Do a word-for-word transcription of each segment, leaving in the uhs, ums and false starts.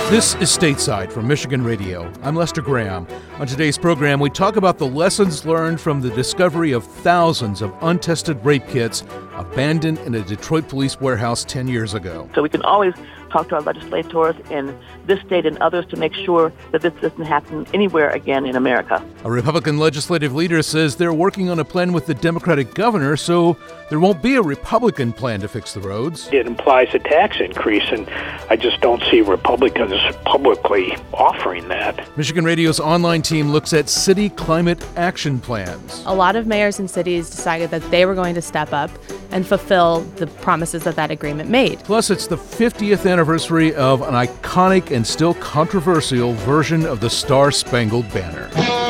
This is Stateside from Michigan Radio. I'm Lester Graham. On today's program, we talk about the lessons learned from the discovery of thousands of untested rape kits abandoned in a Detroit police warehouse ten years ago. So we can always talk to our legislators in this state and others to make sure that this doesn't happen anywhere again in America. A Republican legislative leader says they're working on a plan with the Democratic governor, so there won't be a Republican plan to fix the roads. It implies a tax increase, and I just don't see Republicans publicly offering that. Michigan Radio's online team looks at city climate action plans. A lot of mayors and cities decided that they were going to step up and fulfill the promises that that agreement made. Plus, it's the fiftieth anniversary of an iconic and still controversial version of the Star-Spangled Banner.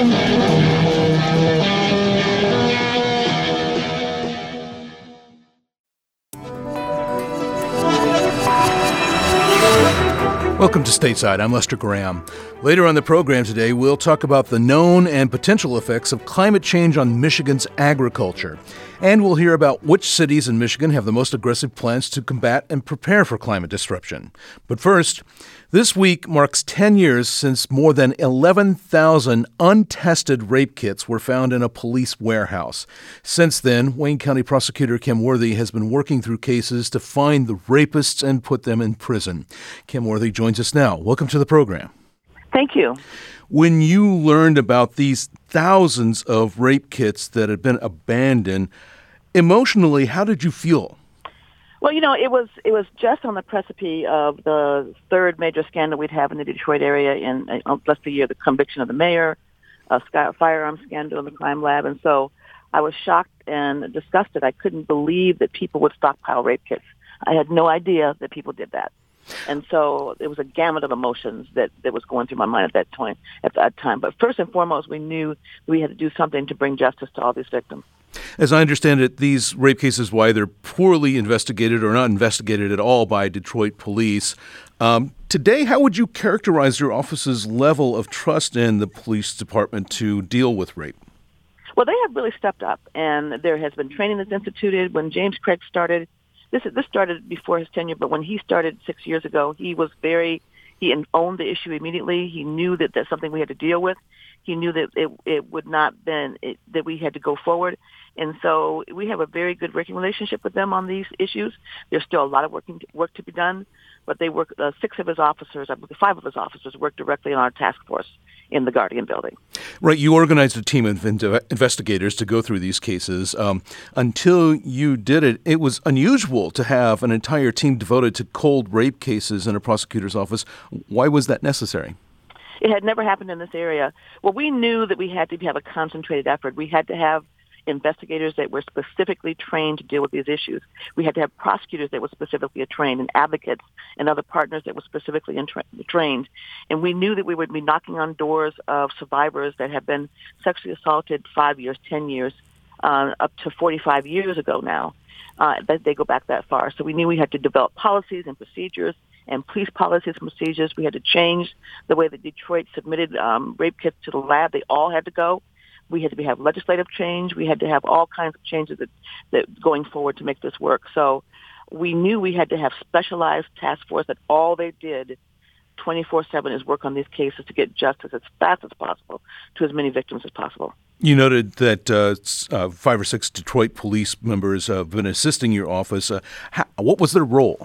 Welcome to Stateside. I'm Lester Graham. Later on the program today, we'll talk about the known and potential effects of climate change on Michigan's agriculture. And we'll hear about which cities in Michigan have the most aggressive plans to combat and prepare for climate disruption. But first, this week marks ten years since more than eleven thousand untested rape kits were found in a police warehouse. Since then, Wayne County Prosecutor Kim Worthy has been working through cases to find the rapists and put them in prison. Kim Worthy joins us now. Welcome to the program. Thank you. When you learned about these thousands of rape kits that had been abandoned, emotionally, how did you feel? Well, you know, it was it was just on the precipice of the third major scandal we'd have in the Detroit area in uh, less than a year, the conviction of the mayor, a sky, firearms scandal in the crime lab. And so I was shocked and disgusted. I couldn't believe that people would stockpile rape kits. I had no idea that people did that. And so it was a gamut of emotions that, that was going through my mind at that time. At that time, but first and foremost, we knew we had to do something to bring justice to all these victims. As I understand it, these rape cases, why they're poorly investigated or not investigated at all by Detroit police. Um, today, how would you characterize your office's level of trust in the police department to deal with rape? Well, they have really stepped up, and there has been training that's instituted. When James Craig started, this this started before his tenure, but when he started six years ago, he was very, he owned the issue immediately. He knew that that's something we had to deal with. He knew that it, it would not been, it, that we had to go forward. And so we have a very good working relationship with them on these issues. There's still a lot of working, work to be done, but they work, uh, six of his officers, I believe five of his officers work directly on our task force in the Guardian building. Right. You organized a team of in- investigators to go through these cases. Um, until you did it, it was unusual to have an entire team devoted to cold rape cases in a prosecutor's office. Why was that necessary? It had never happened in this area. Well, we knew that we had to have a concentrated effort. We had to have investigators that were specifically trained to deal with these issues. We had to have prosecutors that were specifically trained and advocates and other partners that were specifically tra- trained. And we knew that we would be knocking on doors of survivors that have been sexually assaulted five years, ten years, uh, up to forty-five years ago now. Uh, that they go back that far. So we knew we had to develop policies and procedures and police policies and procedures. We had to change the way that Detroit submitted um, rape kits to the lab. They all had to go. We had to have legislative change. We had to have all kinds of changes that, that going forward to make this work. So we knew we had to have specialized task force that all they did twenty-four seven is work on these cases to get justice as fast as possible to as many victims as possible. You noted that uh, uh, five or six Detroit police members have been assisting your office. Uh, how, what was their role?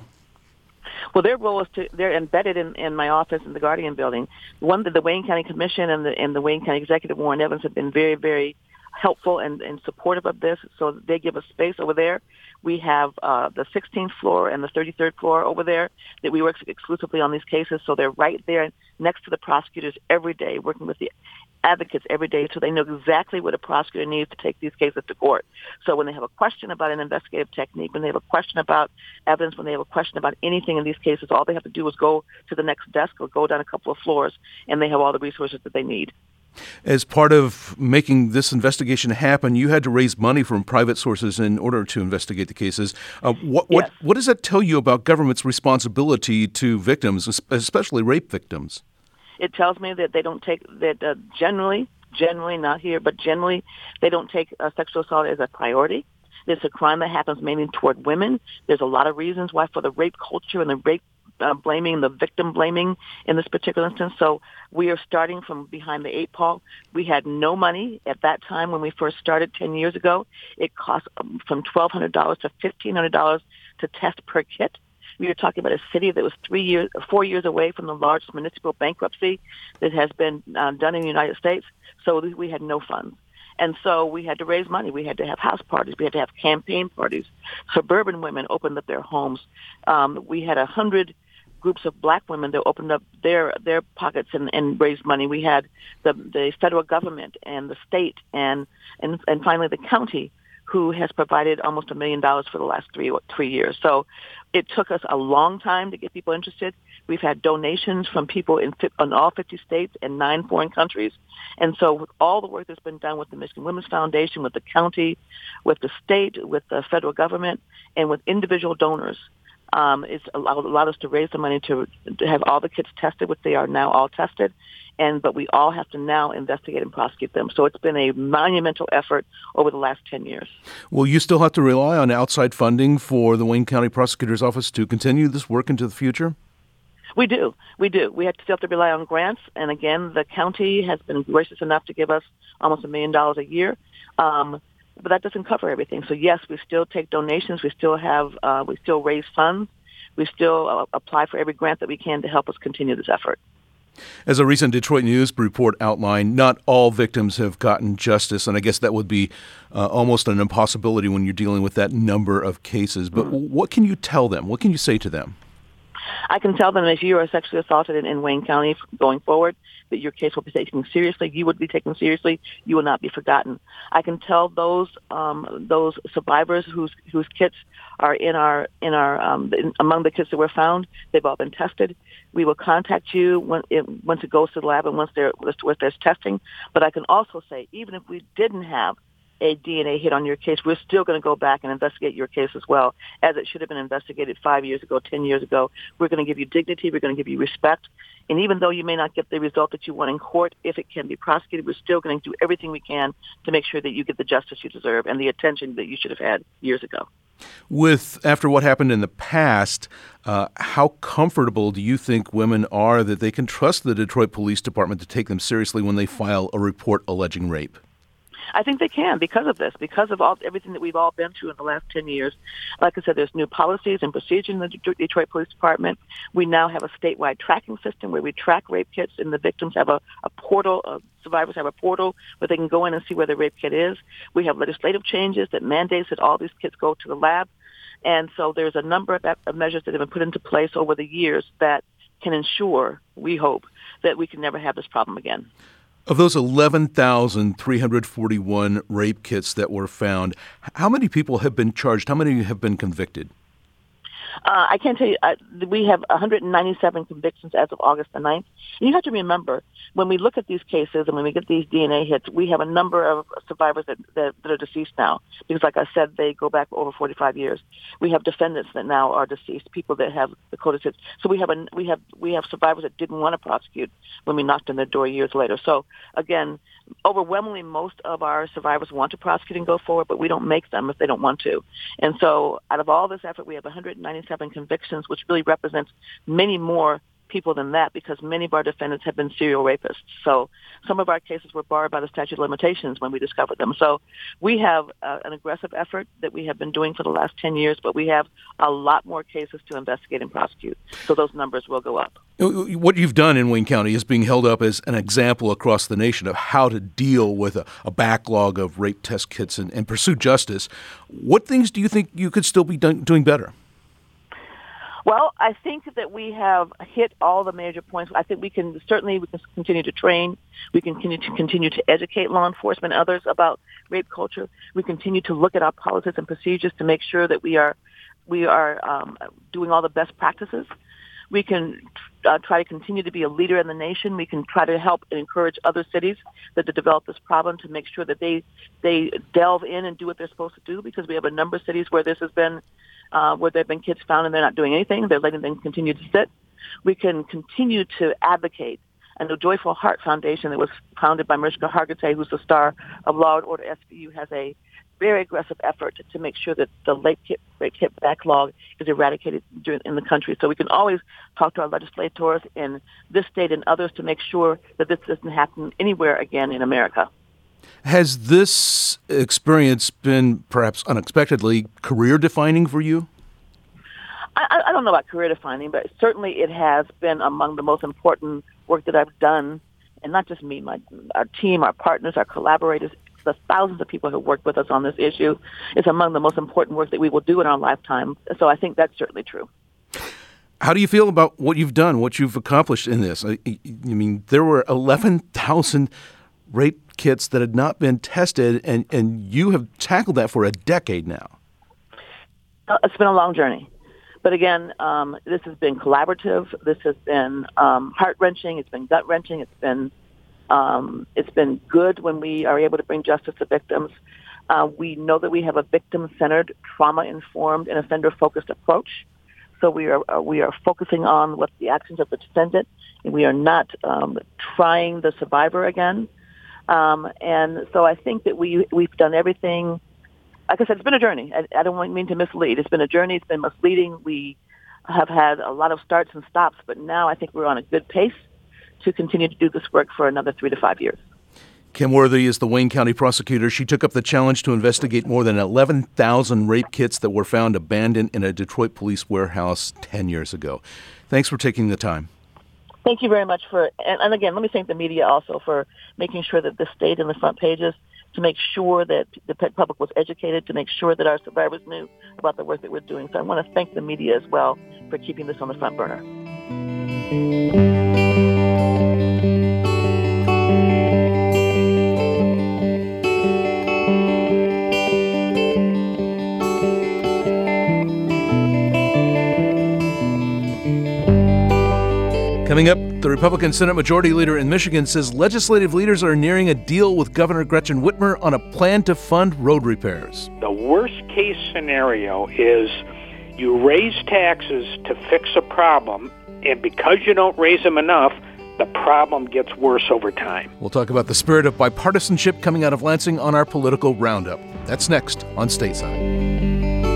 Well, their role is to, they're embedded in, in my office in the Guardian building. One, the, the Wayne County Commission and the, and the Wayne County Executive, Warren Evans, have been very, very helpful and, and supportive of this. So they give us space over there. We have uh, the sixteenth floor and the thirty-third floor over there that we work exclusively on these cases. So they're right there next to the prosecutors every day, working with the advocates every day, so they know exactly what a prosecutor needs to take these cases to court. So when they have a question about an investigative technique, when they have a question about evidence, when they have a question about anything in these cases, all they have to do is go to the next desk or go down a couple of floors, and they have all the resources that they need. As part of making this investigation happen, you had to raise money from private sources in order to investigate the cases. Uh, what, what, yes. what does that tell you about government's responsibility to victims, especially rape victims? It tells me that they don't take, that uh, generally, generally not here, but generally they don't take uh, sexual assault as a priority. It's a crime that happens mainly toward women. There's a lot of reasons why for the rape culture and the rape uh, blaming, the victim blaming in this particular instance. So we are starting from behind the eight ball. We had no money at that time when we first started ten years ago. It cost um, from twelve hundred dollars to fifteen hundred dollars to test per kit. We were talking about a city that was three years, four years away from the largest municipal bankruptcy that has been uh, done in the United States. So we had no funds. And so we had to raise money. We had to have house parties. We had to have campaign parties. Suburban women opened up their homes. Um, we had a hundred groups of black women that opened up their their pockets and, and raised money. We had the the federal government and the state and and, and finally the county, who has provided almost a million dollars for the last three three years. So it took us a long time to get people interested. We've had donations from people in, in all fifty states and nine foreign countries. And so with all the work that's been done with the Michigan Women's Foundation, with the county, with the state, with the federal government, and with individual donors, um, it's allowed, allowed us to raise the money to, to have all the kids tested, which they are now all tested. And but we all have to now investigate and prosecute them. So it's been a monumental effort over the last ten years. Will you still have to rely on outside funding for the Wayne County Prosecutor's Office to continue this work into the future? We do. We do. We have to still have to rely on grants. And again, the county has been gracious enough to give us almost a million dollars a year. Um, but that doesn't cover everything. So yes, we still take donations. We still have, uh, we still raise funds. We still uh, apply for every grant that we can to help us continue this effort. As a recent Detroit News report outlined, not all victims have gotten justice, and I guess that would be uh, almost an impossibility when you're dealing with that number of cases. But mm-hmm. what can you tell them? What can you say to them? I can tell them if you are sexually assaulted in, in Wayne County going forward, that your case will be taken seriously. You would be taken seriously. You will not be forgotten. I can tell those um, those survivors whose whose kits are in our in our um, in, among the kits that were found. They've all been tested. We will contact you when it, once it goes to the lab and once there once there's testing. But I can also say, even if we didn't have a D N A hit on your case, we're still going to go back and investigate your case as well, as it should have been investigated five years ago, ten years ago. We're going to give you dignity. We're going to give you respect. And even though you may not get the result that you want in court, if it can be prosecuted, we're still going to do everything we can to make sure that you get the justice you deserve and the attention that you should have had years ago. With, after what happened in the past, uh, how comfortable do you think women are that they can trust the Detroit Police Department to take them seriously when they file a report alleging rape? I think they can because of this, because of all everything that we've all been through in the last ten years. Like I said, there's new policies and procedures in the Detroit Police Department. We now have a statewide tracking system where we track rape kits, and the victims have a, a portal, uh, survivors have a portal where they can go in and see where the rape kit is. We have legislative changes that mandates that all these kits go to the lab. And so there's a number of, of measures that have been put into place over the years that can ensure, we hope, that we can never have this problem again. Of those eleven thousand three hundred forty-one rape kits that were found, how many people have been charged? How many have been convicted? Uh, I can't tell you. Uh, we have one hundred ninety-seven convictions as of August the ninth. And you have to remember, when we look at these cases and when we get these D N A hits, we have a number of survivors that, that, that are deceased now. Because like I said, they go back over forty-five years. We have defendants that now are deceased, people that have the coded hits. So we have a, we have we have survivors that didn't want to prosecute when we knocked on their door years later. So again, overwhelmingly, most of our survivors want to prosecute and go forward, but we don't make them if they don't want to. And so out of all this effort, we have one hundred ninety-seven convictions, which really represents many more people than that, because many of our defendants have been serial rapists. So some of our cases were barred by the statute of limitations when we discovered them. So we have uh, an aggressive effort that we have been doing for the last ten years, but we have a lot more cases to investigate and prosecute. So those numbers will go up. What you've done in Wayne County is being held up as an example across the nation of how to deal with a, a backlog of rape test kits and, and pursue justice. What things do you think you could still be done, doing better? Well, I think that we have hit all the major points. I think we can certainly we can continue to train. We can continue to continue to educate law enforcement and others about rape culture. We continue to look at our policies and procedures to make sure that we are we are um, doing all the best practices. We can uh, try to continue to be a leader in the nation. We can try to help and encourage other cities that to develop this problem to make sure that they they delve in and do what they're supposed to do, because we have a number of cities where this has been Uh, where there have been kids found and they're not doing anything. They're letting them continue to sit. We can continue to advocate. And the Joyful Heart Foundation that was founded by Mariska Hargitay, who's the star of Law and Order S V U, has a very aggressive effort to make sure that the late hit, late hit backlog is eradicated during, in the country. So we can always talk to our legislators in this state and others to make sure that this doesn't happen anywhere again in America. Has this experience been perhaps unexpectedly career-defining for you? I, I don't know about career-defining, but certainly it has been among the most important work that I've done, and not just me, my our team, our partners, our collaborators, the thousands of people who work with us on this issue. It's among the most important work that we will do in our lifetime. So I think that's certainly true. How do you feel about what you've done, what you've accomplished in this? I, I mean, there were eleven thousand rape kits that had not been tested, and, and you have tackled that for a decade now. It's been a long journey. But again, um, this has been collaborative. This has been um, heart-wrenching. It's been gut-wrenching. It's been um, it's been good when we are able to bring justice to victims. Uh, we know that we have a victim-centered, trauma-informed, and offender-focused approach. So we are uh, we are focusing on what the actions of the defendant, and we are not um, trying the survivor again. Um, and so I think that we we've done everything. Like I said, it's been a journey. I, I don't mean to mislead. It's been a journey. It's been misleading. We have had a lot of starts and stops, but now I think we're on a good pace to continue to do this work for another three to five years. Kim Worthy is the Wayne County prosecutor. She took up the challenge to investigate more than eleven thousand rape kits that were found abandoned in a Detroit police warehouse ten years ago. Thanks for taking the time. Thank you very much for, and, and again, let me thank the media also for making sure that this stayed in the front pages, to make sure that the public was educated, to make sure that our survivors knew about the work that we're doing. So I want to thank the media as well for keeping this on the front burner. Coming up, the Republican Senate Majority Leader in Michigan says legislative leaders are nearing a deal with Governor Gretchen Whitmer on a plan to fund road repairs. The worst-case scenario is you raise taxes to fix a problem, and because you don't raise them enough, the problem gets worse over time. We'll talk about the spirit of bipartisanship coming out of Lansing on our political roundup. That's next on Stateside.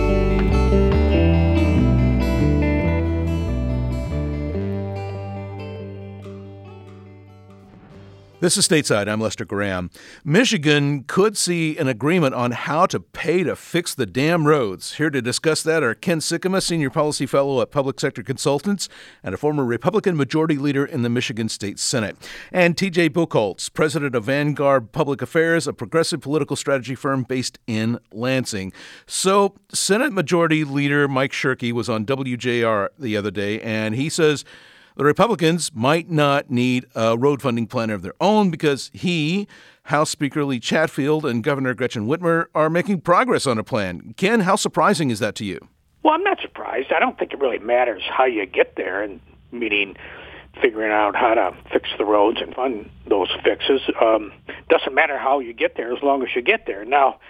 This is Stateside. I'm Lester Graham. Michigan could see an agreement on how to pay to fix the damn roads. Here to discuss that are Ken Sikkema, Senior Policy Fellow at Public Sector Consultants and a former Republican Majority Leader in the Michigan State Senate, and T J Buchholz, President of Vanguard Public Affairs, a progressive political strategy firm based in Lansing. So Senate Majority Leader Mike Shirkey was on W J R the other day, and he says the Republicans might not need a road funding plan of their own because he, House Speaker Lee Chatfield, and Governor Gretchen Whitmer are making progress on a plan. Ken, how surprising is that to you? Well, I'm not surprised. I don't think it really matters how you get there, and meaning figuring out how to fix the roads and fund those fixes. Um, doesn't matter how you get there as long as you get there. Now,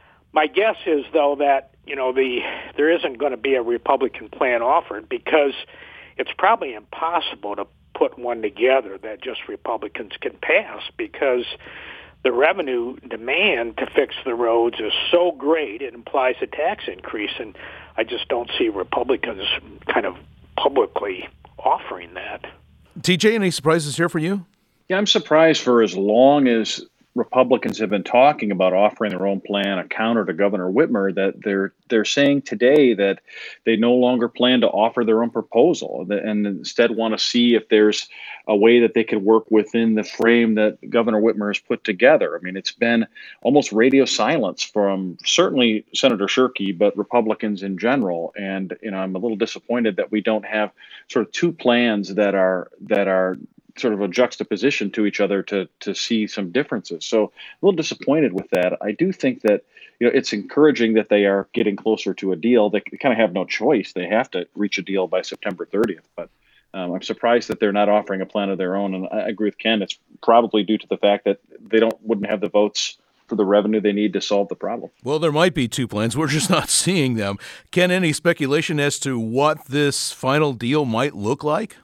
my guess is, though, that you know the there isn't going to be a Republican plan offered because it's probably impossible to put one together that just Republicans can pass because the revenue demand to fix the roads is so great it implies a tax increase, and I just don't see Republicans kind of publicly offering that. T J, any surprises here for you? Yeah, I'm surprised for as long as Republicans have been talking about offering their own plan, a counter to Governor Whitmer, that they're they're saying today that they no longer plan to offer their own proposal and instead want to see if there's a way that they could work within the frame that Governor Whitmer has put together. I mean, it's been almost radio silence from certainly Senator Shirkey, but Republicans in general. And, you know, I'm a little disappointed that we don't have sort of two plans that are that are sort of a juxtaposition to each other to to see some differences. So a little disappointed with that. I do think that, you know, it's encouraging that they are getting closer to a deal. They kind of have no choice. They have to reach a deal by September thirtieth. But um, I'm surprised that they're not offering a plan of their own. And I agree with Ken. It's probably due to the fact that they don't wouldn't have the votes for the revenue they need to solve the problem. Well, there might be two plans. We're just not seeing them. Ken, any speculation as to what this final deal might look like?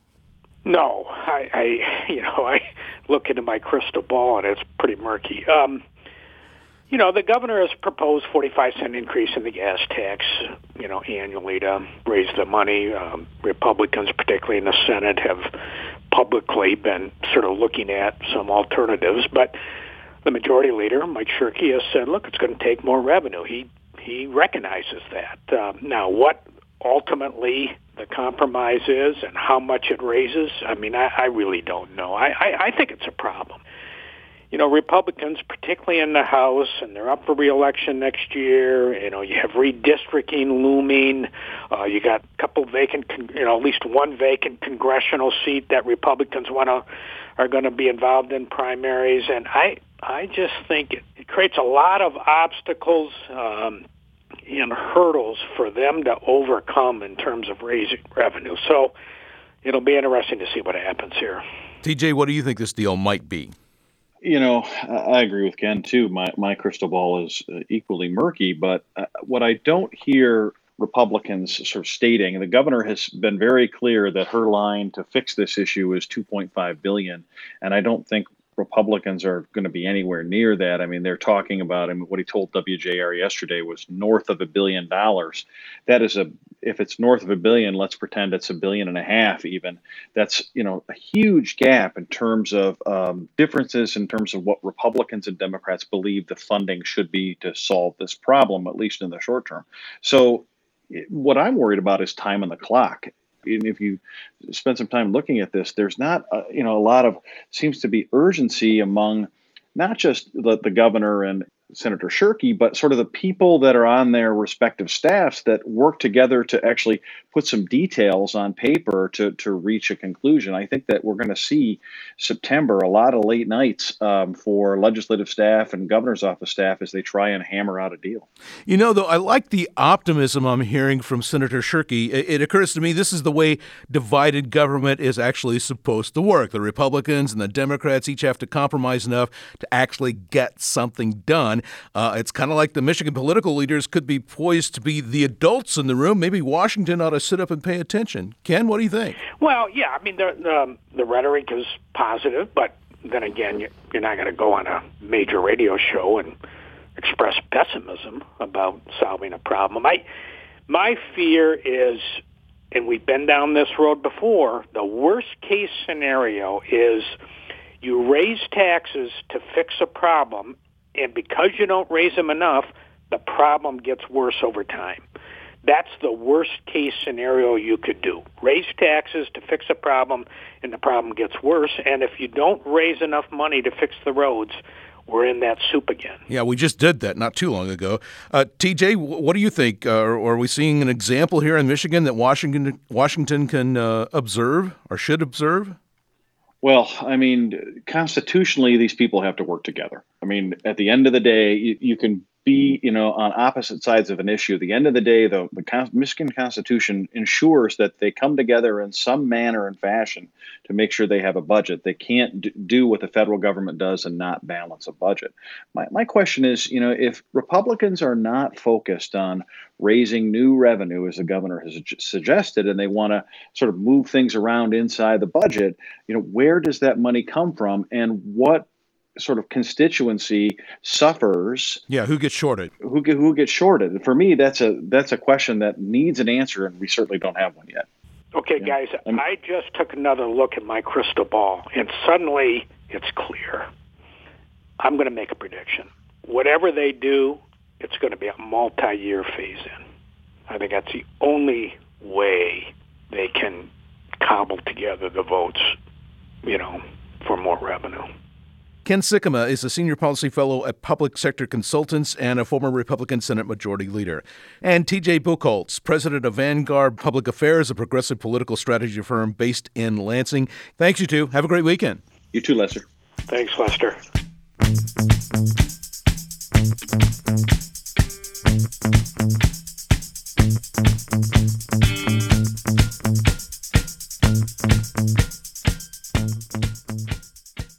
No, I, I, you know, I look into my crystal ball and it's pretty murky. Um, you know, the governor has proposed forty-five cent increase in the gas tax, you know, annually to raise the money. Um, Republicans, particularly in the Senate, have publicly been sort of looking at some alternatives. But the majority leader, Mike Shirkey, has said, look, it's going to take more revenue. He he recognizes that. Um, now, what ultimately the compromise is and how much it raises, I mean, I, I really don't know. I, I, I think it's a problem. You know, Republicans, particularly in the House, and they're up for re-election next year. You know, you have redistricting looming. Uh, you got a couple vacant, con- you know, at least one vacant congressional seat that Republicans want to are going to be involved in primaries. And I, I just think it, it creates a lot of obstacles um, and hurdles for them to overcome in terms of raising revenue. So it'll be interesting to see what happens here. T J, what do you think this deal might be? You know, I agree with Ken, too. My my crystal ball is equally murky. But uh, what I don't hear Republicans sort of stating, and the governor has been very clear that her line to fix this issue is two point five billion dollars. And I don't think Republicans are going to be anywhere near that. I mean, they're talking about, I mean, what he told W J R yesterday was north of a billion dollars. That is a, if it's north of a billion, let's pretend it's a billion and a half even. That's, you know, a huge gap in terms of um, differences in terms of what Republicans and Democrats believe the funding should be to solve this problem, at least in the short term. So what I'm worried about is time on the clock. And if you spend some time looking at this, there's not, uh, you know, a lot of, seems to be urgency among not just the, the governor and Senator Shirkey, but sort of the people that are on their respective staffs that work together to actually put some details on paper to, to reach a conclusion. I think that we're going to see September, a lot of late nights um, for legislative staff and governor's office staff as they try and hammer out a deal. You know, though, I like the optimism I'm hearing from Senator Shirkey. It, it occurs to me this is the way divided government is actually supposed to work. The Republicans and the Democrats each have to compromise enough to actually get something done. Uh, it's kind of like the Michigan political leaders could be poised to be the adults in the room. Maybe Washington ought to sit up and pay attention. Ken, what do you think? Well, yeah, I mean, the the, the rhetoric is positive, but then again, you're not going to go on a major radio show and express pessimism about solving a problem. I, my fear is, and we've been down this road before, the worst case scenario is you raise taxes to fix a problem, and because you don't raise them enough, the problem gets worse over time. That's the worst case scenario you could do. Raise taxes to fix a problem, and the problem gets worse. And if you don't raise enough money to fix the roads, we're in that soup again. Yeah, we just did that not too long ago. Uh, T J, what do you think? Uh, are we seeing an example here in Michigan that Washington Washington can uh, observe or should observe? Well, I mean, constitutionally, these people have to work together. I mean, at the end of the day, you, you can be, you know, on opposite sides of an issue. At the end of the day, the, the Con- Michigan Constitution ensures that they come together in some manner and fashion to make sure they have a budget. They can't d- do what the federal government does and not balance a budget. My, my question is, you know, if Republicans are not focused on raising new revenue, as the governor has suggested, and they want to sort of move things around inside the budget, you know, where does that money come from, and what sort of constituency suffers? Yeah, who gets shorted? Who get, who gets shorted? For me, that's a that's a question that needs an answer, and we certainly don't have one yet. Okay, yeah. guys, I'm, I just took another look at my crystal ball, and suddenly it's clear. I'm going to make a prediction. Whatever they do, it's going to be a multi-year phase-in. I think that's the only way they can cobble together the votes, you know, for more revenue. Ken Sikkema is a senior policy fellow at Public Sector Consultants and a former Republican Senate Majority Leader. And T J Buchholz, president of Vanguard Public Affairs, a progressive political strategy firm based in Lansing. Thanks, you two. Have a great weekend. You too, Lester. Thanks, Lester.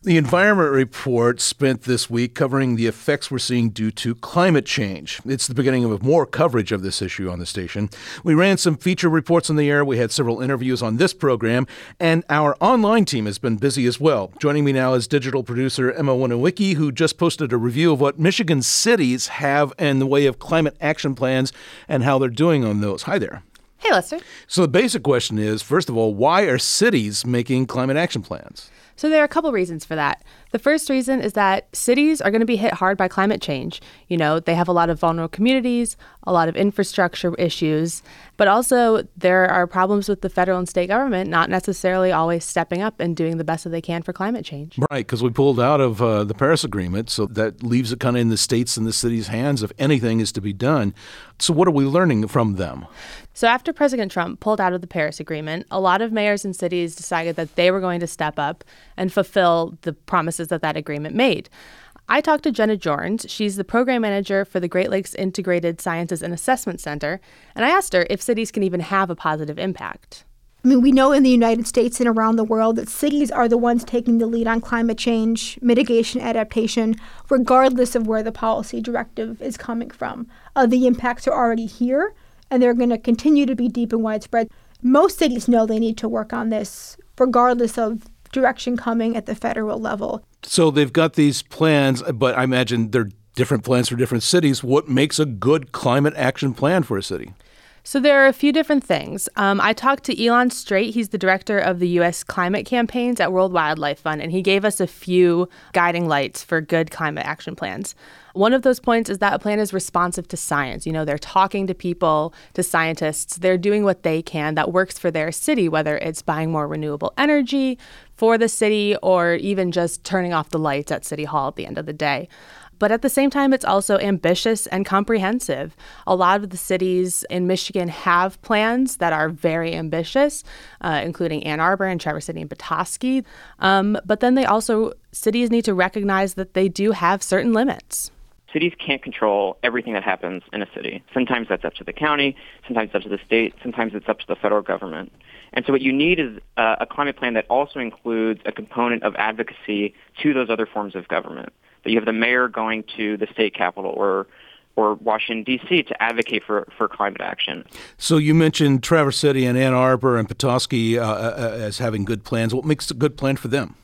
The Environment Report spent this week covering the effects we're seeing due to climate change. It's the beginning of more coverage of this issue on the station. We ran some feature reports on the air. We had several interviews on this program, and our online team has been busy as well. Joining me now is digital producer Emma Winiwicki, who just posted a review of what Michigan cities have in the way of climate action plans and how they're doing on those. Hi there. Hey, Lester. So the basic question is, first of all, why are cities making climate action plans? So there are a couple reasons for that. The first reason is that cities are going to be hit hard by climate change. You know, they have a lot of vulnerable communities, a lot of infrastructure issues, but also there are problems with the federal and state government not necessarily always stepping up and doing the best that they can for climate change. Right, because we pulled out of uh, the Paris Agreement, so that leaves it kind of in the states and the cities' hands if anything is to be done. So what are we learning from them? So after President Trump pulled out of the Paris Agreement, a lot of mayors and cities decided that they were going to step up and fulfill the promises that that agreement made. I talked to Jenna Jorns. She's the program manager for the Great Lakes Integrated Sciences and Assessment Center, and I asked her if cities can even have a positive impact. I mean, we know in the United States and around the world that cities are the ones taking the lead on climate change, mitigation, adaptation, regardless of where the policy directive is coming from. Uh, the impacts are already here, and they're going to continue to be deep and widespread. Most cities know they need to work on this, regardless of direction coming at the federal level. So they've got these plans, but I imagine they're different plans for different cities. What makes a good climate action plan for a city? So there are a few different things. Um, I talked to Elon Strait. He's the director of the U S climate campaigns at World Wildlife Fund, and he gave us a few guiding lights for good climate action plans. One of those points is that a plan is responsive to science. You know, they're talking to people, to scientists. They're doing what they can that works for their city, whether it's buying more renewable energy for the city or even just turning off the lights at City Hall at the end of the day. But at the same time, it's also ambitious and comprehensive. A lot of the cities in Michigan have plans that are very ambitious, uh, including Ann Arbor and Traverse City and Petoskey. Um, but then they also, cities need to recognize that they do have certain limits. Cities can't control everything that happens in a city. Sometimes that's up to the county, sometimes it's up to the state, sometimes it's up to the federal government. And so what you need is uh, a climate plan that also includes a component of advocacy to those other forms of government. That you have the mayor going to the state capitol or or Washington, D C to advocate for, for climate action. So you mentioned Traverse City and Ann Arbor and Petoskey uh, uh, as having good plans. What makes a good plan for them?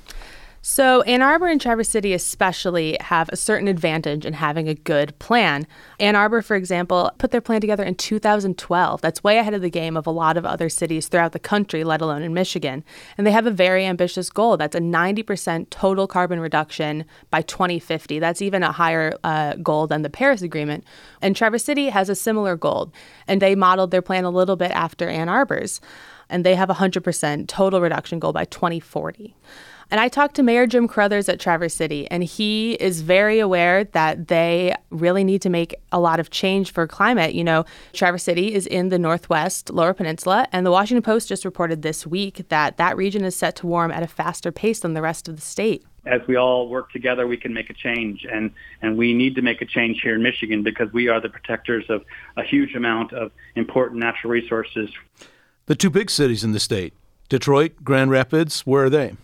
So Ann Arbor and Traverse City especially have a certain advantage in having a good plan. Ann Arbor, for example, put their plan together in two thousand twelve. That's way ahead of the game of a lot of other cities throughout the country, let alone in Michigan. And they have a very ambitious goal. That's a ninety percent total carbon reduction by twenty fifty. That's even a higher uh, goal than the Paris Agreement. And Traverse City has a similar goal. And they modeled their plan a little bit after Ann Arbor's. And they have a one hundred percent total reduction goal by twenty forty. And I talked to Mayor Jim Crothers at Traverse City, and he is very aware that they really need to make a lot of change for climate. You know, Traverse City is in the Northwest Lower Peninsula, and the Washington Post just reported this week that that region is set to warm at a faster pace than the rest of the state. As we all work together, we can make a change, and, and we need to make a change here in Michigan because we are the protectors of a huge amount of important natural resources. The two big cities in the state, Detroit, Grand Rapids, where are they?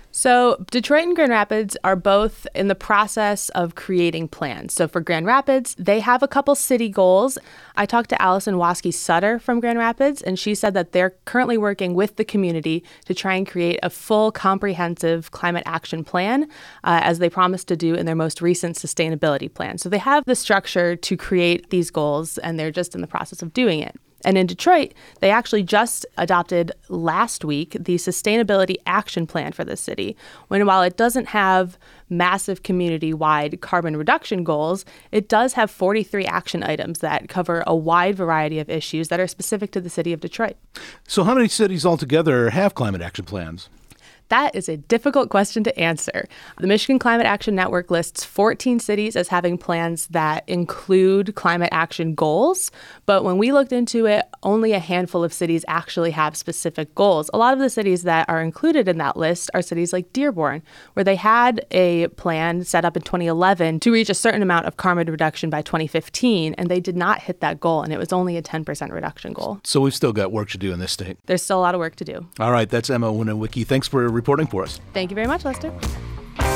So Detroit and Grand Rapids are both in the process of creating plans. So for Grand Rapids, they have a couple city goals. I talked to Allison Waskey-Sutter from Grand Rapids, and she said that they're currently working with the community to try and create a full comprehensive climate action plan, uh, as they promised to do in their most recent sustainability plan. So they have the structure to create these goals, and they're just in the process of doing it. And in Detroit, they actually just adopted last week the Sustainability Action Plan for the city. When while it doesn't have massive community-wide carbon reduction goals, it does have forty-three action items that cover a wide variety of issues that are specific to the city of Detroit. So how many cities altogether have climate action plans? That is a difficult question to answer. The Michigan Climate Action Network lists fourteen cities as having plans that include climate action goals. But when we looked into it, only a handful of cities actually have specific goals. A lot of the cities that are included in that list are cities like Dearborn, where they had a plan set up in twenty eleven to reach a certain amount of carbon reduction by twenty fifteen, and they did not hit that goal, and it was only a ten percent reduction goal. So we've still got work to do in this state. There's still a lot of work to do. All right, that's Emma Winiwicki. Thanks for reporting for us. Thank you very much, Lester.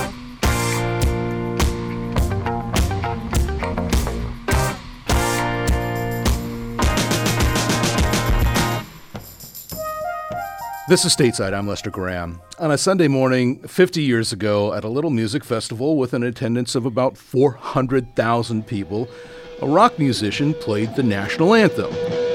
This is Stateside. I'm Lester Graham. On a Sunday morning, fifty years ago, at a little music festival with an attendance of about four hundred thousand people, a rock musician played the national anthem.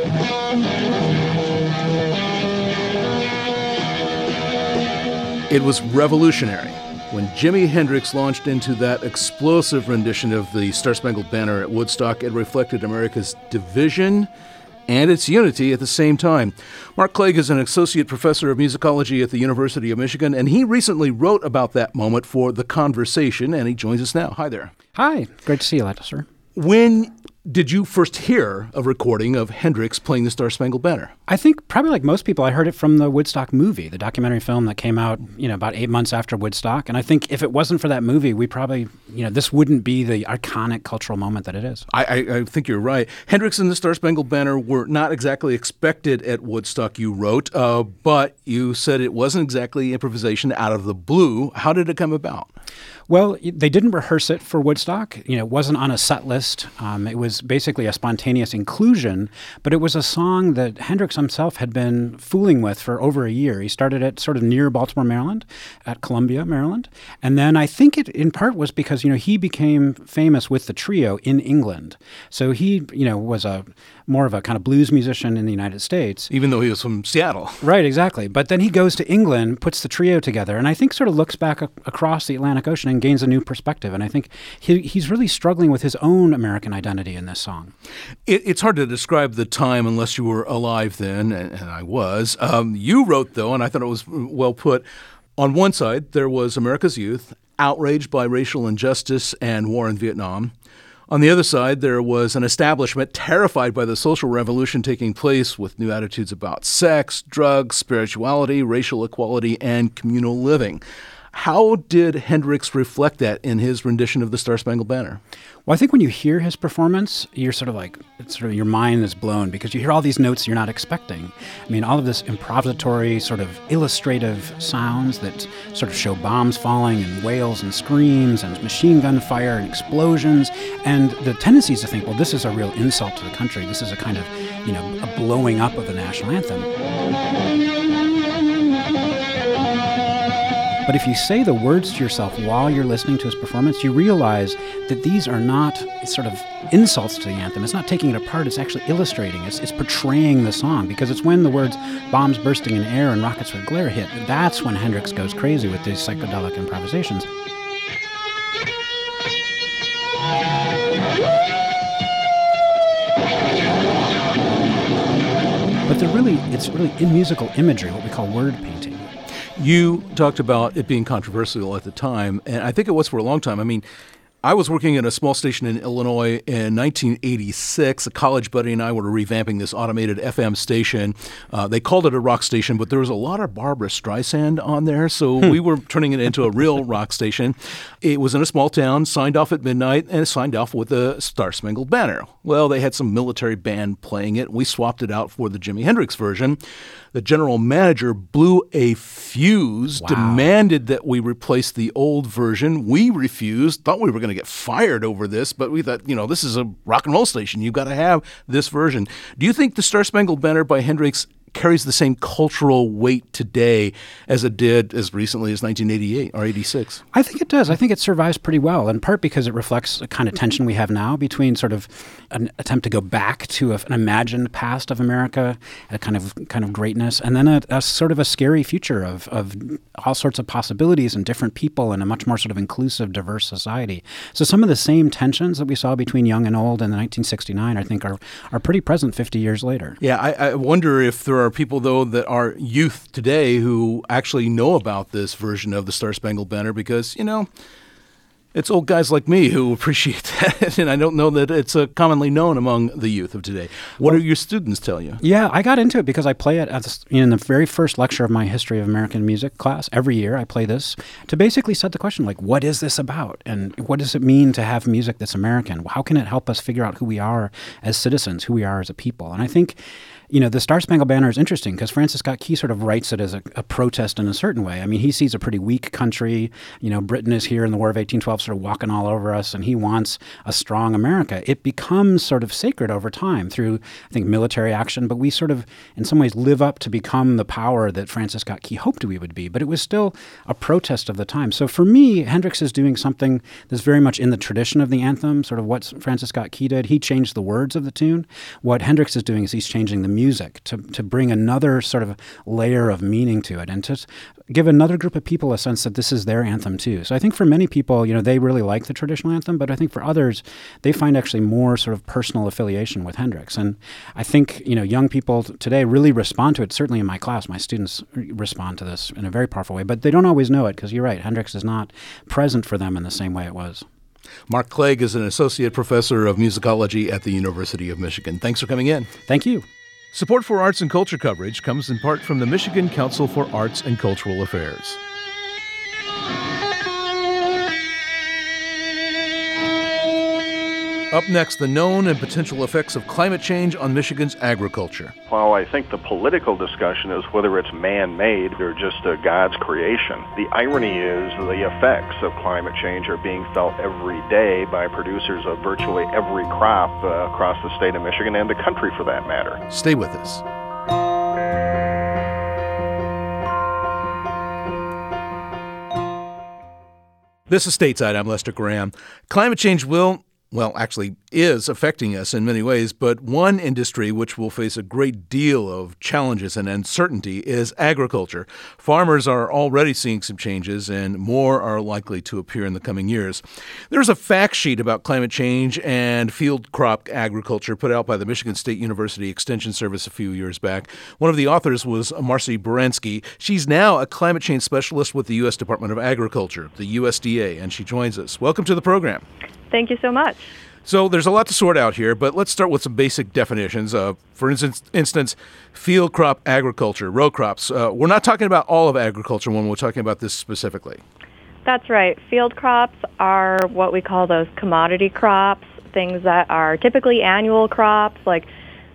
It was revolutionary. When Jimi Hendrix launched into that explosive rendition of the Star-Spangled Banner at Woodstock, it reflected America's division and its unity at the same time. Mark Clegg is an associate professor of musicology at the University of Michigan, and he recently wrote about that moment for The Conversation, and he joins us now. Hi there. Hi. Great to see you, Lester. When did you first hear a recording of Hendrix playing the Star-Spangled Banner? I think probably like most people, I heard it from the Woodstock movie, the documentary film that came out, you know, about eight months after Woodstock. And I think if it wasn't for that movie, we probably, you know, this wouldn't be the iconic cultural moment that it is. I, I, I think you're right. Hendrix and the Star-Spangled Banner were not exactly expected at Woodstock, you wrote, uh, but you said it wasn't exactly improvisation out of the blue. How did it come about? Well, they didn't rehearse it for Woodstock. You know, it wasn't on a set list. Um, it was basically a spontaneous inclusion, but it was a song that Hendrix himself had been fooling with for over a year. He started it sort of near Baltimore, Maryland, at Columbia, Maryland. And then I think it in part was because, you know, he became famous with the trio in England. So he, you know, was a more of a kind of blues musician in the United States. Even though he was from Seattle. Right, exactly. But then he goes to England, puts the trio together, and I think sort of looks back a- across the Atlantic Ocean and gains a new perspective. And I think he, he's really struggling with his own American identity in this song. It, it's hard to describe the time unless you were alive then, and, and I was. Um, you wrote, though, and I thought it was well put, on one side there was America's youth, outraged by racial injustice and war in Vietnam. On the other side, there was an establishment terrified by the social revolution taking place with new attitudes about sex, drugs, spirituality, racial equality, and communal living. How did Hendrix reflect that in his rendition of the Star-Spangled Banner? Well, I think when you hear his performance, you're sort of like, it's sort of your mind is blown because you hear all these notes you're not expecting. I mean, all of this improvisatory, sort of illustrative sounds that sort of show bombs falling and wails and screams and machine gun fire and explosions. And the tendency is to think, well, this is a real insult to the country. This is a kind of, you know, a blowing up of the national anthem. But if you say the words to yourself while you're listening to his performance, you realize that these are not sort of insults to the anthem. It's not taking it apart. It's actually illustrating. It's, it's portraying the song, because it's when the words bombs bursting in air and rockets with glare hit, that's when Hendrix goes crazy with these psychedelic improvisations. But they're really, it's really in musical imagery, what we call word painting. You talked about it being controversial at the time, and I think it was for a long time. I mean, I was working at a small station in Illinois in nineteen eighty-six. A college buddy and I were revamping this automated F M station. Uh, they called it a rock station, but there was a lot of Barbra Streisand on there, so we were turning it into a real rock station. It was in a small town, signed off at midnight, and it signed off with a Star-Spangled Banner. Well, they had some military band playing it. We swapped it out for the Jimi Hendrix version. The general manager blew a fuse, wow. demanded that we replace the old version. We refused, thought we were going to get fired over this, but we thought, you know, this is a rock and roll station. You've got to have this version. Do you think the Star-Spangled Banner by Hendrix carries the same cultural weight today as it did as recently as nineteen eighty-eight or eighty-six? I think it does. I think it survives pretty well, in part because it reflects a kind of tension we have now between sort of an attempt to go back to a, an imagined past of America, a kind of kind of greatness, and then a, a sort of a scary future of, of all sorts of possibilities and different people and a much more sort of inclusive, diverse society. So some of the same tensions that we saw between young and old in nineteen sixty-nine, I think, are, are pretty present fifty years later. Yeah, I, I wonder if there are people, though, that are youth today who actually know about this version of the Star-Spangled Banner because, you know, it's old guys like me who appreciate that, and I don't know that it's uh, commonly known among the youth of today. What well, do your students tell you? Yeah, I got into it because I play it at the, in the very first lecture of my History of American Music class. Every year I play this to basically set the question, like, what is this about? And what does it mean to have music that's American? How can it help us figure out who we are as citizens, who we are as a people? And I think you know, the Star Spangled Banner is interesting because Francis Scott Key sort of writes it as a, a protest in a certain way. I mean, he sees a pretty weak country. You know, Britain is here in the War of eighteen twelve sort of walking all over us, and he wants a strong America. It becomes sort of sacred over time through, I think, military action, but we sort of, in some ways, live up to become the power that Francis Scott Key hoped we would be. But it was still a protest of the time. So for me, Hendrix is doing something that's very much in the tradition of the anthem, sort of what Francis Scott Key did. He changed the words of the tune. What Hendrix is doing is he's changing the music to, to bring another sort of layer of meaning to it and to give another group of people a sense that this is their anthem too. So I think for many people, you know, they really like the traditional anthem, but I think for others, they find actually more sort of personal affiliation with Hendrix. And I think, you know, young people today really respond to it. Certainly in my class, my students respond to this in a very powerful way, but they don't always know it because you're right, Hendrix is not present for them in the same way it was. Mark Clegg is an associate professor of musicology at the University of Michigan. Thanks for coming in. Thank you. Support for arts and culture coverage comes in part from the Michigan Council for Arts and Cultural Affairs. Up next, the known and potential effects of climate change on Michigan's agriculture. While I think the political discussion is whether it's man-made or just uh, God's creation, the irony is the effects of climate change are being felt every day by producers of virtually every crop uh, across the state of Michigan and the country for that matter. Stay with us. This is Stateside. I'm Lester Graham. Climate change will well, actually is affecting us in many ways, but one industry which will face a great deal of challenges and uncertainty is agriculture. Farmers are already seeing some changes, and more are likely to appear in the coming years. There's a fact sheet about climate change and field crop agriculture put out by the Michigan State University Extension Service a few years back. One of the authors was Marcy Baranski. She's now a climate change specialist with the U S Department of Agriculture, the U S D A, and she joins us. Welcome to the program. Thank you so much. So there's a lot to sort out here, but let's start with some basic definitions. Uh, for instance, instance, field crop agriculture, row crops. Uh, we're not talking about all of agriculture when we're talking about this specifically. That's right. Field crops are what we call those commodity crops, things that are typically annual crops like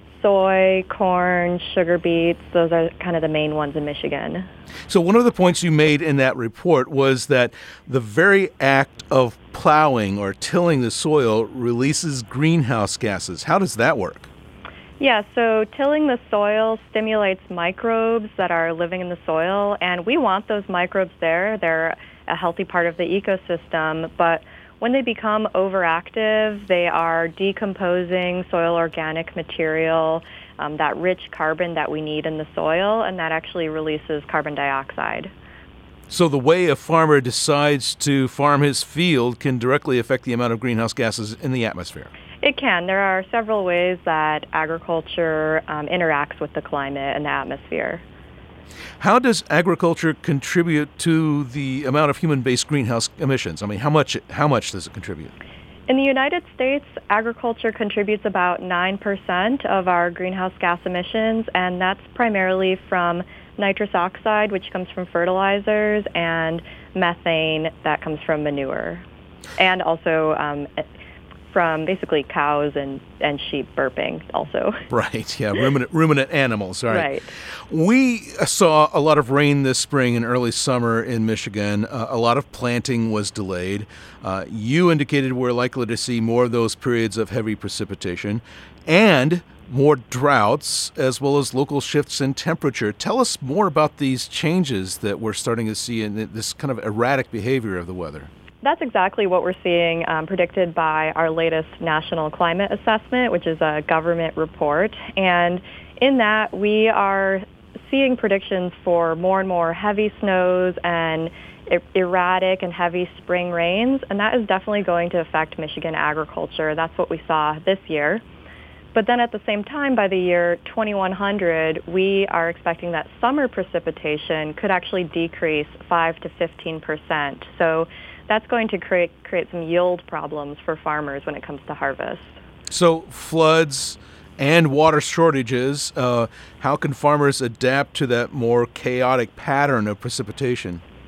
soy, corn, sugar beets. Those are kind of the main ones in Michigan. So one of the points you made in that report was that the very act of plowing or tilling the soil releases greenhouse gases. How does that work? Yeah, so tilling the soil stimulates microbes that are living in the soil, and we want those microbes there. They're a healthy part of the ecosystem, but when they become overactive, they are decomposing soil organic material, um, that rich carbon that we need in the soil, and that actually releases carbon dioxide. So the way a farmer decides to farm his field can directly affect the amount of greenhouse gases in the atmosphere. It can. There are several ways that agriculture um, interacts with the climate and the atmosphere. How does agriculture contribute to the amount of human-based greenhouse emissions? I mean, how much how much does it contribute? In the United States, agriculture contributes about nine percent of our greenhouse gas emissions, and that's primarily from nitrous oxide, which comes from fertilizers, and methane that comes from manure, and also um, from basically cows and, and sheep burping also. Right, yeah, ruminant, ruminant animals, right. Right. We saw a lot of rain this spring and early summer in Michigan. Uh, a lot of planting was delayed. Uh, you indicated we're likely to see more of those periods of heavy precipitation and more droughts, as well as local shifts in temperature. Tell us more about these changes that we're starting to see in this kind of erratic behavior of the weather. That's exactly what we're seeing um, predicted by our latest National Climate Assessment, which is a government report. And in that, we are seeing predictions for more and more heavy snows and er- erratic and heavy spring rains, and that is definitely going to affect Michigan agriculture. That's what we saw this year. But then at the same time, by the year twenty-one hundred, we are expecting that summer precipitation could actually decrease five to fifteen percent. So that's going to create create some yield problems for farmers when it comes to harvest. So floods and water shortages, uh, how can farmers adapt to that more chaotic pattern of precipitation?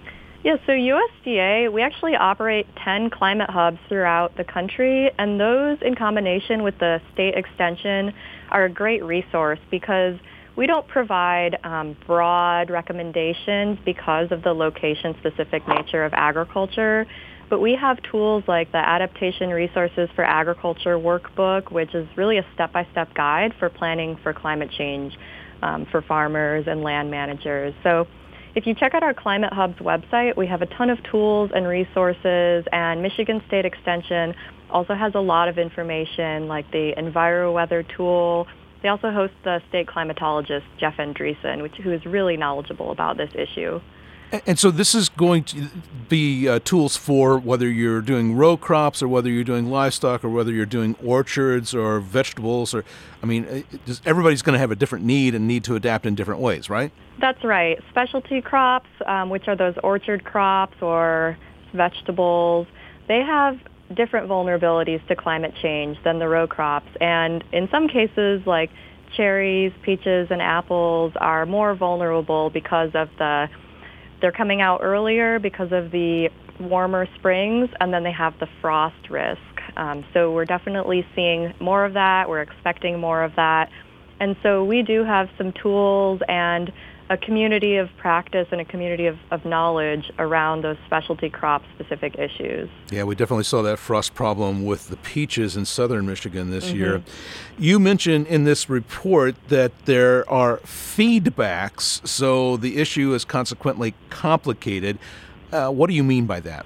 Yeah, so U S D A, we actually operate ten climate hubs throughout the country, and those in combination with the state extension are a great resource because we don't provide um, broad recommendations because of the location-specific nature of agriculture, but we have tools like the Adaptation Resources for Agriculture workbook, which is really a step-by-step guide for planning for climate change um, for farmers and land managers. So if you check out our Climate Hub's website, we have a ton of tools and resources, and Michigan State Extension also has a lot of information like the EnviroWeather tool. They also host the state climatologist, Jeff Andreessen, which, who is really knowledgeable about this issue. And so this is going to be uh, tools for whether you're doing row crops or whether you're doing livestock or whether you're doing orchards or vegetables. Or, I mean, it just, everybody's going to have a different need and need to adapt in different ways, right? That's right. Specialty crops, um, which are those orchard crops or vegetables, they have different vulnerabilities to climate change than the row crops. And in some cases, like cherries, peaches, and apples are more vulnerable because of the, they're coming out earlier because of the warmer springs, and then they have the frost risk. Um, so we're definitely seeing more of that. We're expecting more of that. And so we do have some tools and a community of practice and a community of, of knowledge around those specialty crop-specific issues. Yeah, we definitely saw that frost problem with the peaches in southern Michigan this Mm-hmm. year. You mentioned in this report that there are feedbacks, so the issue is consequently complicated. Uh, what do you mean by that?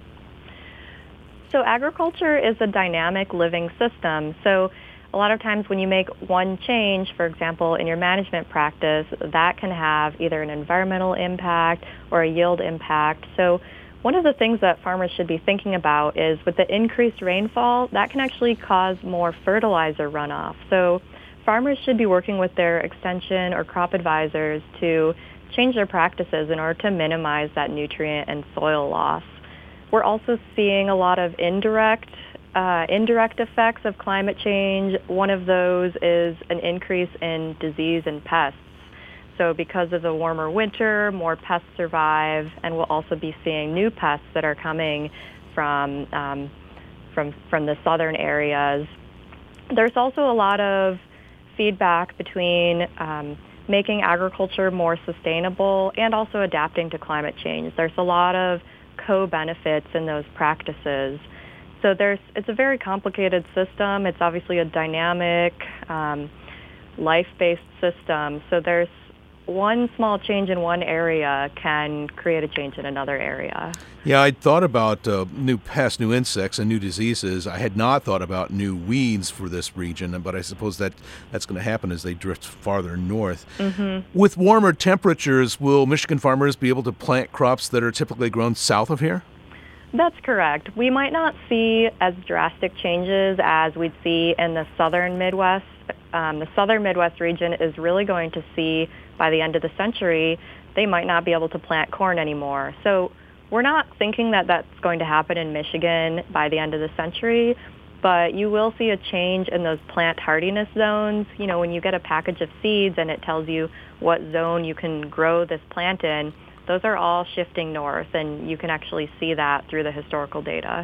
So agriculture is a dynamic living system. So a lot of times when you make one change, for example, in your management practice, that can have either an environmental impact or a yield impact. So one of the things that farmers should be thinking about is with the increased rainfall, that can actually cause more fertilizer runoff. So farmers should be working with their extension or crop advisors to change their practices in order to minimize that nutrient and soil loss. We're also seeing a lot of indirect Uh, indirect effects of climate change. One of those is an increase in disease and pests. So because of the warmer winter, more pests survive, and we'll also be seeing new pests that are coming from um, from from the southern areas. There's also a lot of feedback between um, making agriculture more sustainable and also adapting to climate change. There's a lot of co-benefits in those practices. So there's, it's a very complicated system. It's obviously a dynamic, um, life-based system. So there's one small change in one area can create a change in another area. Yeah, I'd thought about uh, new pests, new insects, and new diseases. I had not thought about new weeds for this region, but I suppose that that's going to happen as they drift farther north. Mm-hmm. With warmer temperatures, will Michigan farmers be able to plant crops that are typically grown south of here? That's correct. We might not see as drastic changes as we'd see in the southern Midwest. Um, the southern Midwest region is really going to see, by the end of the century, they might not be able to plant corn anymore. So we're not thinking that that's going to happen in Michigan by the end of the century, but you will see a change in those plant hardiness zones. You know, when you get a package of seeds and it tells you what zone you can grow this plant in, those are all shifting north, and you can actually see that through the historical data.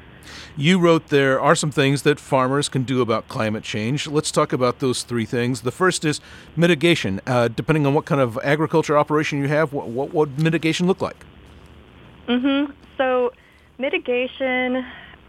You wrote there are some things that farmers can do about climate change. Let's talk about those three things. The first is mitigation. Uh, depending on what kind of agriculture operation you have, what, what would mitigation look like? Mm-hmm. So mitigation,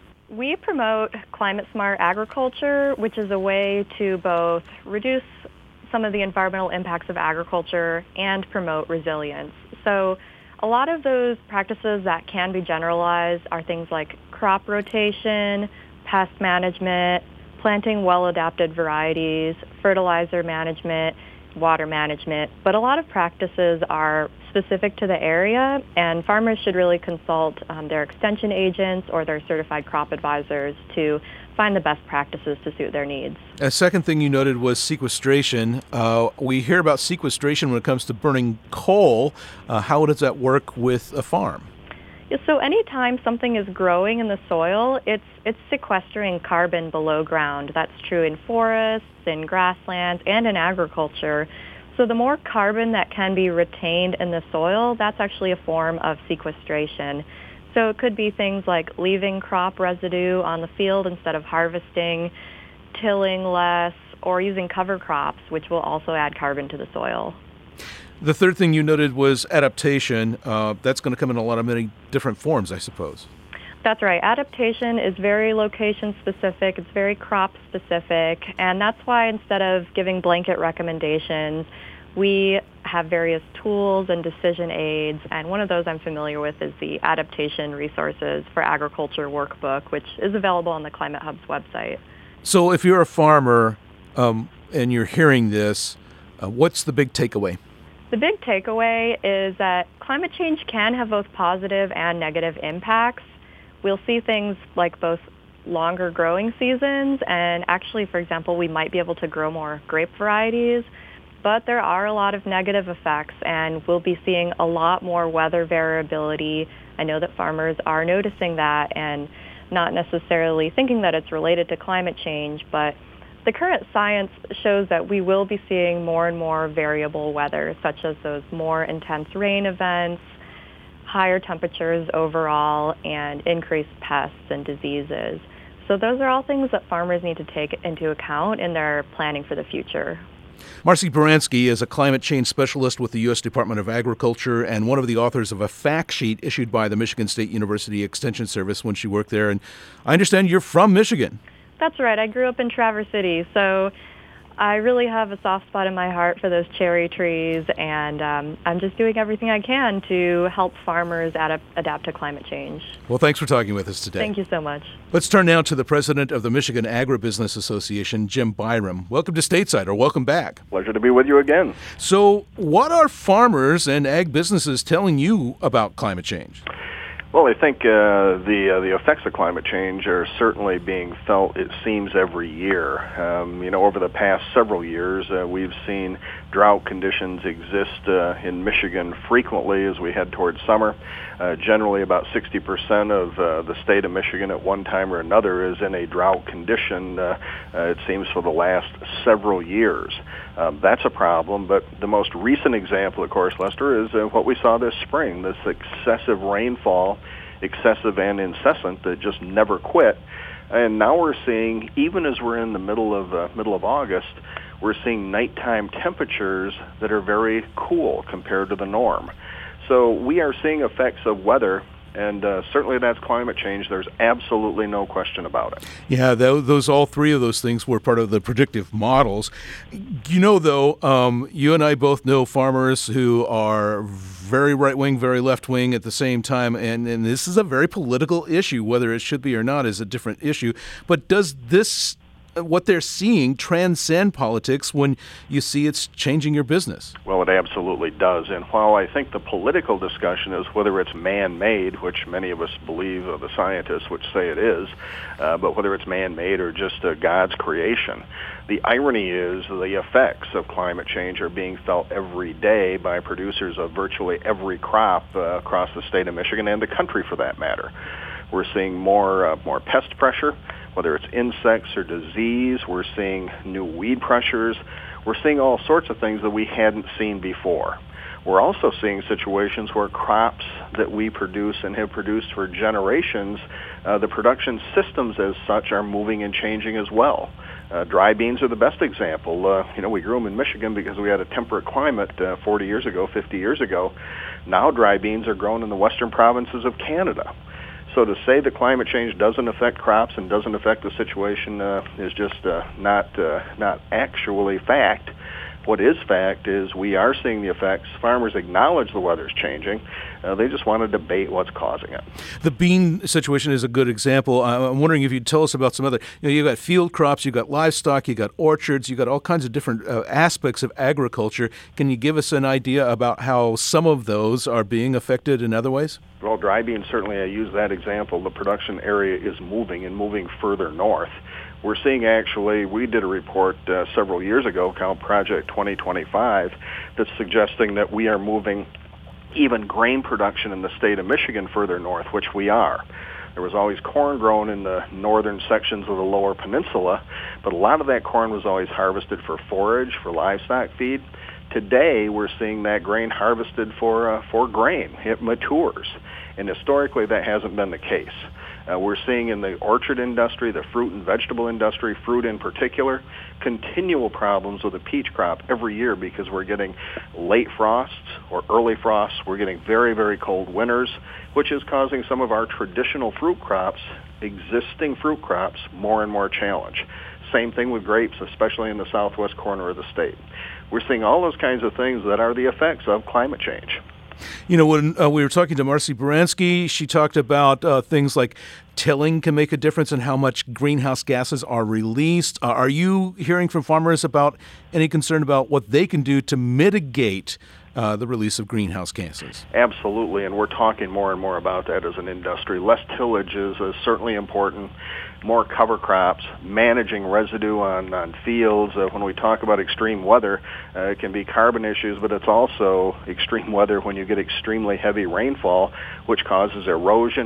we promote climate-smart agriculture, which is a way to both reduce some of the environmental impacts of agriculture and promote resilience. So a lot of those practices that can be generalized are things like crop rotation, pest management, planting well-adapted varieties, fertilizer management, water management. But a lot of practices are specific to the area, and farmers should really consult um, their extension agents or their certified crop advisors to find the best practices to suit their needs. A second thing you noted was sequestration. Uh, we hear about sequestration when it comes to burning coal. Uh, how does that work with a farm? Yeah, so anytime something is growing in the soil, it's it's sequestering carbon below ground. That's true in forests, in grasslands, and in agriculture. So the more carbon that can be retained in the soil, that's actually a form of sequestration. So it could be things like leaving crop residue on the field instead of harvesting, tilling less, or using cover crops, which will also add carbon to the soil. The third thing you noted was adaptation. Uh, that's going to come in a lot of many different forms, I suppose. That's right. Adaptation is very location specific. It's very crop specific. And that's why instead of giving blanket recommendations, we have various tools and decision aids. And one of those I'm familiar with is the Adaptation Resources for Agriculture Workbook, which is available on the Climate Hub's website. So if you're a farmer um, and you're hearing this, uh, what's the big takeaway? The big takeaway is that climate change can have both positive and negative impacts. We'll see things like both longer growing seasons, and actually, for example, we might be able to grow more grape varieties, but there are a lot of negative effects, and we'll be seeing a lot more weather variability. I know that farmers are noticing that and not necessarily thinking that it's related to climate change, but the current science shows that we will be seeing more and more variable weather, such as those more intense rain events, higher temperatures overall, and increased pests and diseases. So those are all things that farmers need to take into account in their planning for the future. Marcy Baranski is a climate change specialist with the U S Department of Agriculture and one of the authors of a fact sheet issued by the Michigan State University Extension Service when she worked there. And I understand you're from Michigan. That's right. I grew up in Traverse City, so I really have a soft spot in my heart for those cherry trees, and um, I'm just doing everything I can to help farmers adapt, adapt to climate change. Well, thanks for talking with us today. Thank you so much. Let's turn now to the president of the Michigan Agribusiness Association, Jim Byram. Welcome to Stateside, or welcome back. Pleasure to be with you again. So what are farmers and ag businesses telling you about climate change? Well, I think uh, the uh, the effects of climate change are certainly being felt, it seems, every year. Um, you know, over the past several years, uh, we've seen drought conditions exist uh, in Michigan frequently as we head towards summer. Uh, generally, about sixty percent of uh, the state of Michigan at one time or another is in a drought condition, uh, uh, it seems, for the last several years. Um, that's a problem, but the most recent example, of course, Lester, is uh, what we saw this spring, this excessive rainfall, excessive and incessant, that just never quit. And now we're seeing, even as we're in the middle of uh, middle of August, we're seeing nighttime temperatures that are very cool compared to the norm. So we are seeing effects of weather, and uh, certainly that's climate change. There's absolutely no question about it. Yeah, th- those all three of those things were part of the predictive models. You know, though, um, you and I both know farmers who are very right-wing, very left-wing at the same time, and, and this is a very political issue. Whether it should be or not is a different issue. But does this, what they're seeing, transcend politics when you see it's changing your business? Well, it absolutely does. And while I think the political discussion is whether it's man-made, which many of us believe, uh, the scientists which say it is, uh, but whether it's man-made or just uh, God's creation, the irony is the effects of climate change are being felt every day by producers of virtually every crop uh, across the state of Michigan and the country, for that matter. We're seeing more uh, more pest pressure, whether it's insects or disease. We're seeing new weed pressures. We're seeing all sorts of things that we hadn't seen before. We're also seeing situations where crops that we produce and have produced for generations, uh, the production systems as such are moving and changing as well. Uh, dry beans are the best example. Uh, you know, we grew them in Michigan because we had a temperate climate uh, forty years ago, fifty years ago. Now dry beans are grown in the western provinces of Canada. So to say that climate change doesn't affect crops and doesn't affect the situation uh, is just uh, not uh, not actually fact. What is fact is we are seeing the effects. Farmers acknowledge the weather's changing. Uh, they just want to debate what's causing it. The bean situation is a good example. I'm wondering if you'd tell us about some other, you know, you've got field crops, you've got livestock, you've got orchards, you've got all kinds of different uh, aspects of agriculture. Can you give us an idea about how some of those are being affected in other ways? Well, dry beans, certainly I use that example. The production area is moving and moving further north. We're seeing, actually, we did a report uh, several years ago called Project twenty twenty-five that's suggesting that we are moving even grain production in the state of Michigan further north, which we are. There was always corn grown in the northern sections of the lower peninsula, but a lot of that corn was always harvested for forage, for livestock feed. Today, we're seeing that grain harvested for uh, for grain. It matures, and historically, that hasn't been the case. Uh, we're seeing in the orchard industry, the fruit and vegetable industry, fruit in particular, continual problems with the peach crop every year because we're getting late frosts or early frosts. We're getting very, very cold winters, which is causing some of our traditional fruit crops, existing fruit crops, more and more challenge. Same thing with grapes, especially in the southwest corner of the state. We're seeing all those kinds of things that are the effects of climate change. You know, when uh, we were talking to Marcy Baranski, she talked about uh, things like tilling can make a difference in how much greenhouse gases are released. Uh, are you hearing from farmers about any concern about what they can do to mitigate uh, the release of greenhouse gases? Absolutely, and we're talking more and more about that as an industry. Less tillage is, is certainly important. More cover crops, managing residue on, on fields. Uh, when we talk about extreme weather, uh, it can be carbon issues, but it's also extreme weather when you get extremely heavy rainfall, which causes erosion